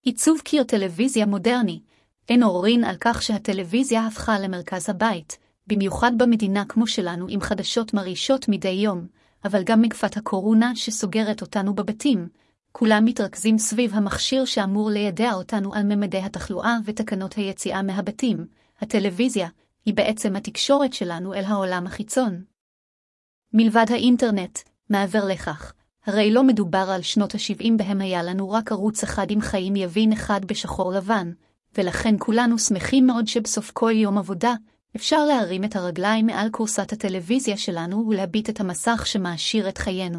עיצוב קיר טלוויזיה מודרני. אין עוררין על כך שהטלוויזיה הפכה למרכז הבית, במיוחד במדינה כמו שלנו עם חדשות מרעישות מדי יום, אבל גם מגפת הקורונה שסוגרת אותנו בבתים. כולם מתרכזים סביב המכשיר שאמור לידע אותנו על ממדי התחלואה ותקנות היציאה מהבתים. הטלוויזיה היא בעצם התקשורת שלנו אל העולם החיצון. מלבד האינטרנט, מעבר לכך, הרי לא מדובר על שנות ה-70 בהם היה לנו רק ערוץ אחד עם חיים יבין אחד בשחור לבן, ולכן כולנו שמחים מאוד שבסוף כל יום עבודה אפשר להרים את הרגליים מעל קורסת הטלוויזיה שלנו ולהביט את המסך שמעשיר את חיינו.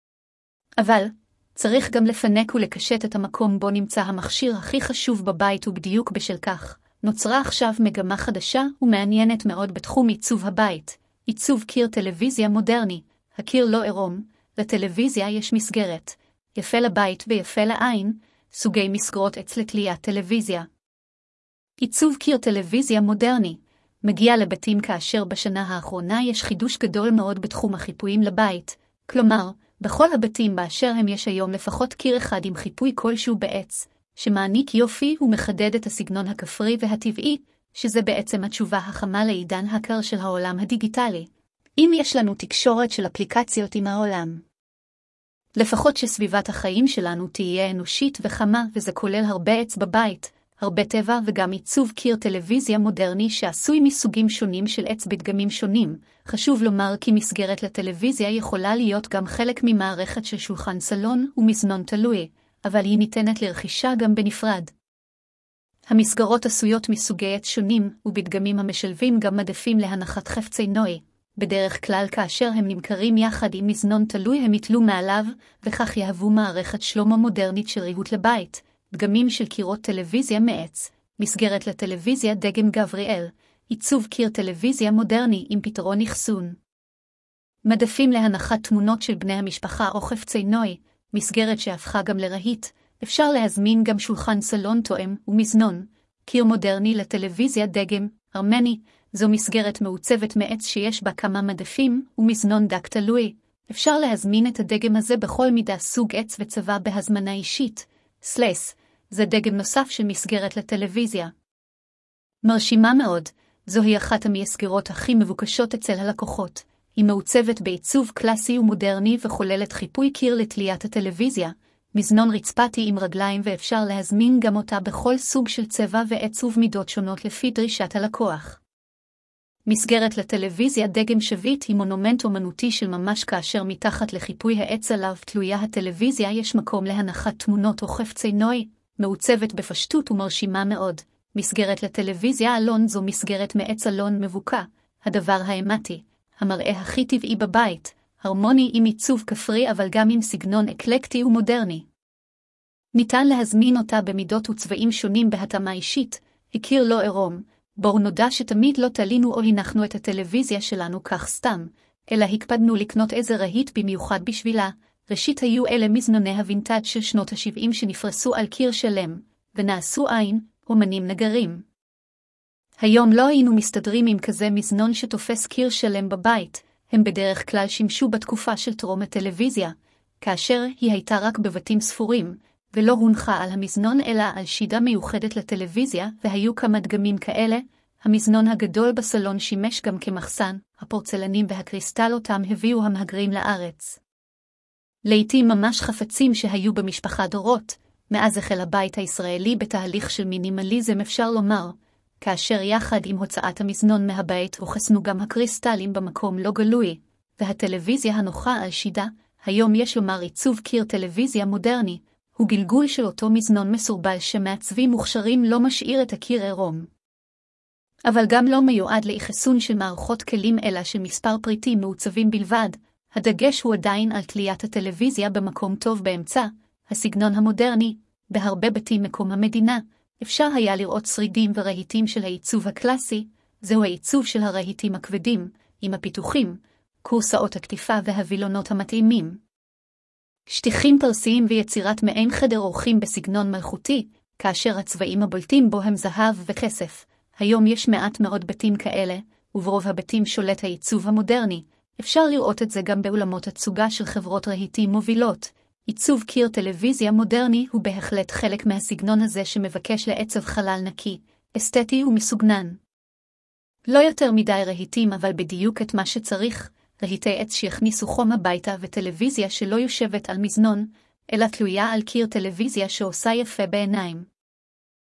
אבל צריך גם לפנק ולקשט את המקום בו נמצא המכשיר הכי חשוב בבית, ובדיוק בשל כך נוצרה עכשיו מגמה חדשה ומעניינת מאוד בתחום עיצוב הבית, עיצוב קיר טלוויזיה מודרני. הקיר לא עירום, לטלוויזיה יש מסגרת, יפה לבית ויפה לעין, סוגי מסגרות עץ לתליית טלוויזיה. עיצוב קיר טלוויזיה מודרני מגיע לבתים כאשר בשנה האחרונה יש חידוש גדול מאוד בתחום החיפויים לבית, כלומר, בכל הבתים באשר הם יש היום לפחות קיר אחד עם חיפוי כלשהו בעץ, שמעניק יופי ומחדד את הסגנון הכפרי והטבעי, שזה בעצם התשובה החמה לעידן הקר של העולם הדיגיטלי. אם יש לנו תקשורת של אפליקציות עם העולם, לפחות שסביבת החיים שלנו תהיה אנושית וחמה, וזה כולל הרבה עץ בבית, הרבה טבע וגם עיצוב קיר טלוויזיה מודרני שעשוי מסוגים שונים של עץ בדגמים שונים. חשוב לומר כי מסגרת לטלוויזיה יכולה להיות גם חלק ממערכת של שולחן סלון ומזנון תלוי, אבל היא ניתנת לרכישה גם בנפרד. המסגרות עשויות מסוגי עץ שונים ובדגמים המשלבים גם מדפים להנחת חפצי נוי. בדרך כלל כאשר הם נמכרים יחד עם מזנון תלוי הם יתלו מעליו, וכך יהוו מערכת שלמה מודרנית של ריהוט לבית. דגמים של קירות טלוויזיה מעץ, מסגרת לטלוויזיה דגם גבריאל, עיצוב קיר טלוויזיה מודרני עם פתרון אחסון. מדפים להנחת תמונות של בני המשפחה או חפצי נוי, מסגרת שהפכה גם לרהיט, אפשר להזמין גם שולחן סלון תואם ומזנון. קיר מודרני לטלוויזיה דגם ארמני, זו מסגרת מעוצבת מעץ שיש בה כמה מדפים ומזנון דק תלוי. אפשר להזמין את הדגם הזה בכל מידה, סוג עץ וצבע בהזמנה אישית. סלס, זה דגם נוסף של מסגרת לטלוויזיה. מרשימה מאוד, זוהי אחת המסגרות הכי מבוקשות אצל הלקוחות. היא מעוצבת בעיצוב קלאסי ומודרני וכוללת חיפוי קיר לתליית הטלוויזיה, מזנון רצפתי עם רגליים, ואפשר להזמין גם אותה בכל סוג של צבע ועץ ובמידות שונות לפי דרישת הלקוח. מסגרת לטלוויזיה דגם שביט היא מונומנט אומנותי של ממש, כאשר מתחת לחיפוי העץ עליו תלויה הטלוויזיה יש מקום להנחת תמונות או חפצי נוי, מעוצבת בפשטות ומרשימה מאוד. מסגרת לטלוויזיה אלון זו מסגרת מעץ אלון מבוקע, הדבר האמתי, המראה הכי טבעי בבית, הרמוני עם עיצוב כפרי אבל גם עם סגנון אקלקטי ומודרני. ניתן להזמין אותה במידות וצבעים שונים בהתאמה אישית. הקיר לא עירום, בואו נודע שתמיד לא תלינו או הנחנו את הטלוויזיה שלנו כך סתם, אלא הקפדנו לקנות איזה רהיט במיוחד בשבילה. ראשית היו אלה מזנוני הווינטאג' של שנות ה-70 שנפרסו על קיר שלם, ונעשו עין, אומנים נגרים. היום לא היינו מסתדרים עם כזה מזנון שתופס קיר שלם בבית, הם בדרך כלל שימשו בתקופה של טרום הטלוויזיה, כאשר היא הייתה רק בבתים ספורים, ולא הונחה על המזנון אלא על שידה מיוחדת לטלוויזיה, והיו כמה דגמים כאלה. המזנון הגדול בסלון שימש גם כמחסן, הפורצלנים והקריסטל אותם הביאו המהגרים לארץ. לעתים ממש חפצים שהיו במשפחה דורות, מאז החל הבית הישראלי בתהליך של מינימליזם אפשר לומר, כאשר יחד עם הוצאת המזנון מהבית הוכסנו גם הקריסטלים במקום לא גלוי, והטלוויזיה הנוחה על שידה. היום יש לומר עיצוב קיר טלוויזיה מודרני, הוא גלגול של אותו מזנון מסורבל שמעצבים מוכשרים לא משאיר את הקיר עירום. אבל גם לא מיועד לאחסון של מערכות כלים אלא של מספר פריטים מעוצבים בלבד. הדגש הוא עדיין על תליית הטלוויזיה במקום טוב באמצע, הסגנון המודרני. בהרבה בתים מקום המדינה אפשר היה לראות שרידים ורהיטים של העיצוב הקלאסי, זהו העיצוב של הרהיטים הכבדים, עם הפיתוחים, קורסאות הכתיפה והווילונות המתאימים. שטיחים פרסיים ויצירת מעין חדר אורחים בסגנון מלכותי, כאשר הצבעים הבולטים בו הם זהב וכסף. היום יש מעט מאוד בתים כאלה, וברוב הבתים שולט העיצוב המודרני. אפשר לראות את זה גם באולמות הצוגה של חברות רהיטים מובילות. עיצוב קיר טלוויזיה מודרני הוא בהחלט חלק מהסגנון הזה שמבקש לעצב חלל נקי, אסתטי ומסוגנן. לא יותר מדי רהיטים, אבל בדיוק את מה שצריך, רהיטי עץ שיכניסו חום הביתה וטלוויזיה שלא יושבת על מזנון, אלא תלויה על קיר טלוויזיה שעושה יפה בעיניים.